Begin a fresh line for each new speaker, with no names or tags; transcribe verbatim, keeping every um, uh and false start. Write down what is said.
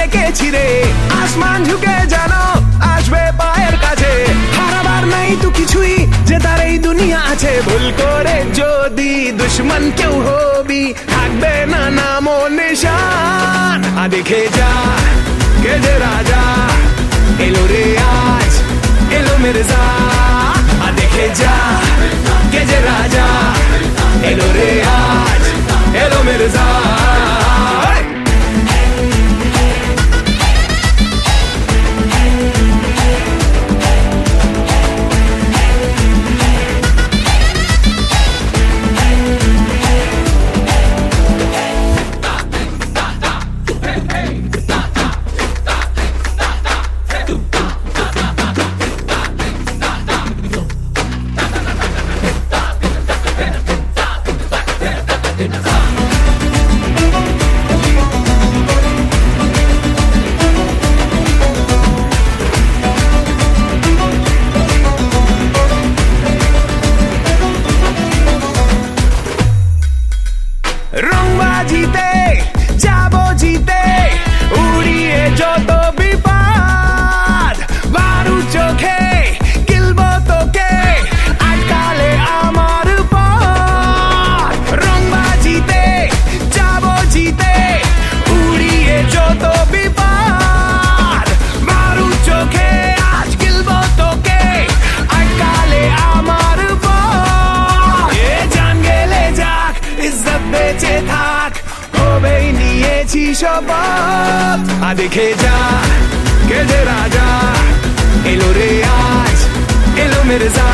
এঁকেছি রে আসমান ঝুঁকে জানো আসবে পায়ের কাছে হারাবার নাই তো কিছুই যে তার এই দুনিয়া আছে ভুল করে যদি দুশ্মন কেউ হবি থাকবে না নাম ও নিশান আ দেখে যা কে যে রাজা এলো রে আজ এলো মির্জা আ দেখে যা কে যে রাজা এলো রে আজ এলো মির্জা রংবাজিতে যাবো জিতে উড়িয়ে যত বিপদ বারু চোখে গিলবো তোকে আটকালে আমার পথ রংবাজিতে যাবো জিতে উড়িয়ে যত বিপদ বারু চোখে আজ গিলবো তোকে আটকালে আমার পথ এ জান গেলে যাক ইজ্জত বেঁচে থাক হবেই নিয়েছি শপথ আ দেখে যা কে যে রাজা এলো রে আজ এলো মির্জা